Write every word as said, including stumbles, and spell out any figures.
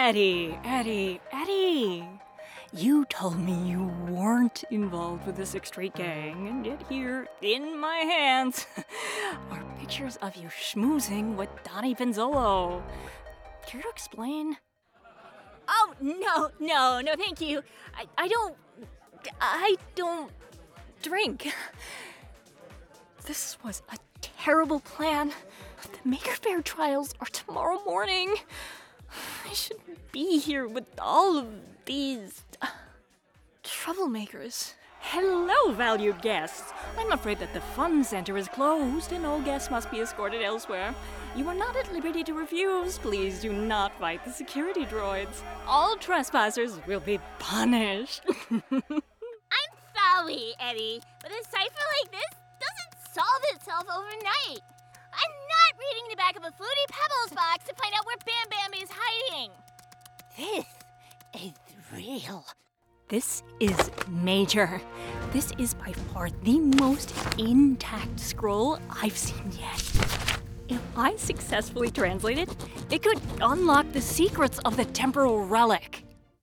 Eddie, Eddie, Eddie! You told me you weren't involved with the Sixth Street Gang, and yet here, in my hands, are pictures of you schmoozing with Donnie Penzolo. Care to explain? Oh, no, no, no, thank you. I, I don't... I don't drink. This was a terrible plan. The Maker Faire trials are tomorrow morning. I shouldn't be here with all of these uh, troublemakers. Hello, valued guests. I'm afraid that the fun center is closed and all guests must be escorted elsewhere. You are not at liberty to refuse. Please do not fight the security droids. All trespassers will be punished. I'm sorry, Eddie, but a cipher like this doesn't solve itself overnight. I'm not reading the back of a Fruity Pebbles box to find out where Bam Bam is hiding. This is real. This is major. This is by far the most intact scroll I've seen yet. If I successfully translate it, it could unlock the secrets of the temporal relic.